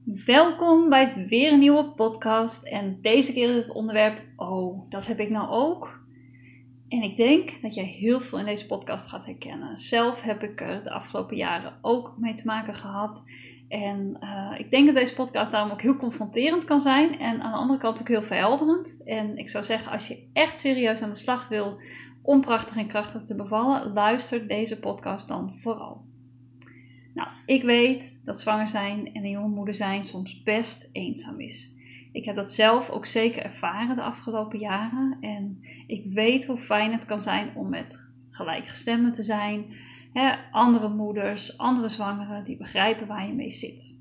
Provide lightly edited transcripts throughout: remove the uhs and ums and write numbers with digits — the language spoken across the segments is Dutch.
Welkom bij weer een nieuwe podcast en deze keer is het onderwerp dat heb ik nou ook. En ik denk dat jij heel veel in deze podcast gaat herkennen. Zelf heb ik er de afgelopen jaren ook mee te maken gehad. En ik denk dat deze podcast daarom ook heel confronterend kan zijn en aan de andere kant ook heel verhelderend. En ik zou zeggen, als je echt serieus aan de slag wil om prachtig en krachtig te bevallen, luister deze podcast dan vooral. Nou, ik weet dat zwanger zijn en een jonge moeder zijn soms best eenzaam is. Ik heb dat zelf ook zeker ervaren de afgelopen jaren. En ik weet hoe fijn het kan zijn om met gelijkgestemden te zijn. Andere moeders, andere zwangeren die begrijpen waar je mee zit.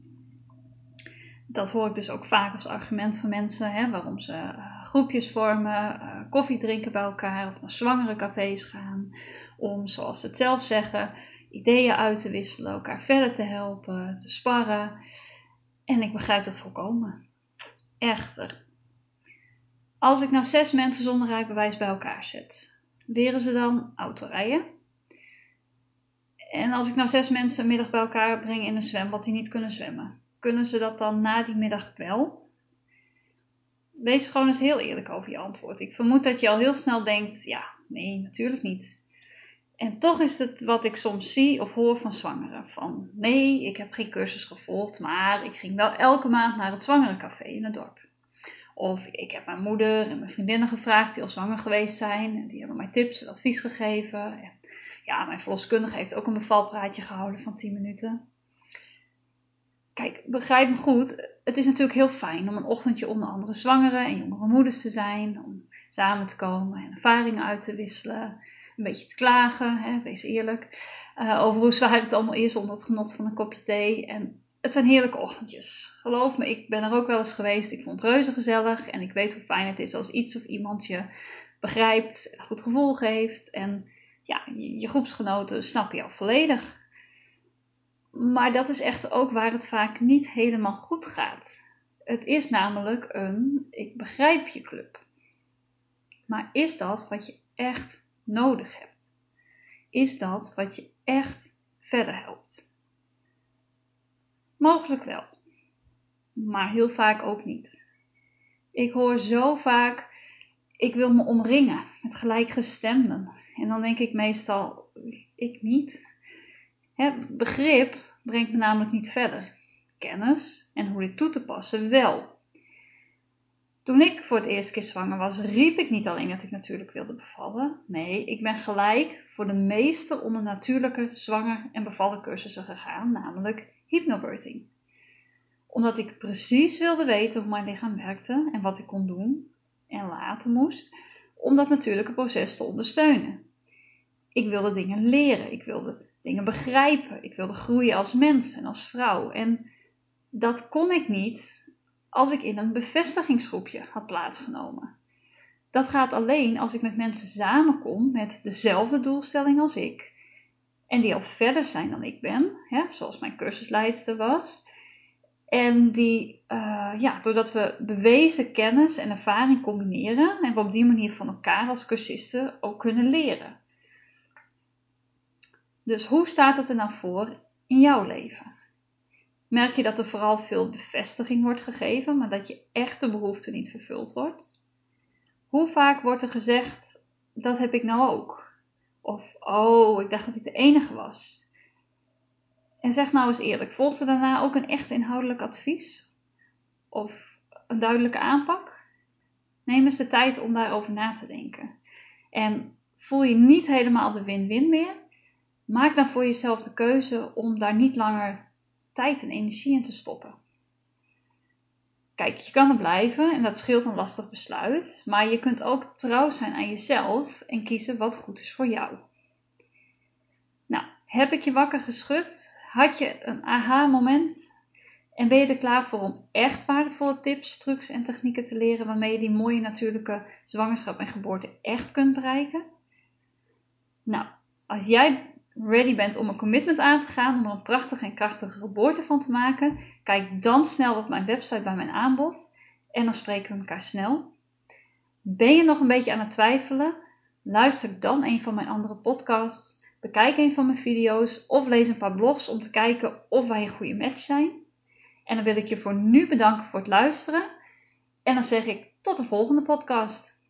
Dat hoor ik dus ook vaak als argument van mensen. Waarom ze groepjes vormen, koffie drinken bij elkaar of naar zwangere cafés gaan. Om, zoals ze het zelf zeggen, ideeën uit te wisselen, elkaar verder te helpen, te sparren. En ik begrijp dat volkomen. Echter, als ik nou 6 mensen zonder rijbewijs bij elkaar zet, leren ze dan autorijden? En als ik nou 6 mensen een middag bij elkaar breng in een zwembad die niet kunnen zwemmen, kunnen ze dat dan na die middag wel? Wees gewoon eens heel eerlijk over je antwoord. Ik vermoed dat je al heel snel denkt, ja, nee, natuurlijk niet. En toch is het wat ik soms zie of hoor van zwangeren. Van nee, ik heb geen cursus gevolgd, maar ik ging wel elke maand naar het zwangerencafé in het dorp. Of ik heb mijn moeder en mijn vriendinnen gevraagd die al zwanger geweest zijn. En die hebben mij tips en advies gegeven. En ja, mijn verloskundige heeft ook een bevalpraatje gehouden van 10 minuten. Kijk, begrijp me goed. Het is natuurlijk heel fijn om een ochtendje onder andere zwangere en jongere moeders te zijn. Om samen te komen en ervaringen uit te wisselen. Een beetje te klagen, wees eerlijk. Over hoe zwaar het allemaal is onder het genot van een kopje thee. En het zijn heerlijke ochtendjes. Geloof me, ik ben er ook wel eens geweest. Ik vond het reuze gezellig. En ik weet hoe fijn het is als iets of iemand je begrijpt. Een goed gevoel geeft. En ja, je groepsgenoten snappen jou volledig. Maar dat is echt ook waar het vaak niet helemaal goed gaat. Het is namelijk een ik begrijp je club. Maar is dat wat je echt nodig hebt? Is dat wat je echt verder helpt? Mogelijk wel, maar heel vaak ook niet. Ik hoor zo vaak, ik wil me omringen met gelijkgestemden. En dan denk ik meestal, ik niet. Begrip brengt me namelijk niet verder. Kennis en hoe dit toe te passen wel. Toen ik voor het eerste keer zwanger was, riep ik niet alleen dat ik natuurlijk wilde bevallen. Nee, ik ben gelijk voor de meeste onnatuurlijke zwanger- en bevallen cursussen gegaan, namelijk hypnobirthing. Omdat ik precies wilde weten hoe mijn lichaam werkte en wat ik kon doen en laten moest, om dat natuurlijke proces te ondersteunen. Ik wilde dingen leren, ik wilde dingen begrijpen, ik wilde groeien als mens en als vrouw. En dat kon ik niet als ik in een bevestigingsgroepje had plaatsgenomen. Dat gaat alleen als ik met mensen samenkom met dezelfde doelstelling als ik. En die al verder zijn dan ik ben, zoals mijn cursusleidster was. En die, doordat we bewezen kennis en ervaring combineren en we op die manier van elkaar als cursisten ook kunnen leren. Dus hoe staat het er nou voor in jouw leven? Merk je dat er vooral veel bevestiging wordt gegeven, maar dat je echte behoefte niet vervuld wordt? Hoe vaak wordt er gezegd, dat heb ik nou ook? Of, ik dacht dat ik de enige was. En zeg nou eens eerlijk, volgt er daarna ook een echt inhoudelijk advies? Of een duidelijke aanpak? Neem eens de tijd om daarover na te denken. En voel je niet helemaal de win-win meer? Maak dan voor jezelf de keuze om daar niet langer tijd en energie in te stoppen. Kijk, je kan er blijven en dat scheelt een lastig besluit, maar je kunt ook trouw zijn aan jezelf en kiezen wat goed is voor jou. Nou, heb ik je wakker geschud? Had je een aha-moment? En ben je er klaar voor om echt waardevolle tips, trucs en technieken te leren waarmee je die mooie natuurlijke zwangerschap en geboorte echt kunt bereiken? Nou, als jij ready bent om een commitment aan te gaan, om er een prachtige en krachtige geboorte van te maken, kijk dan snel op mijn website bij mijn aanbod en dan spreken we elkaar snel. Ben je nog een beetje aan het twijfelen? Luister dan een van mijn andere podcasts, bekijk een van mijn video's of lees een paar blogs om te kijken of wij een goede match zijn. En dan wil ik je voor nu bedanken voor het luisteren. En dan zeg ik tot de volgende podcast.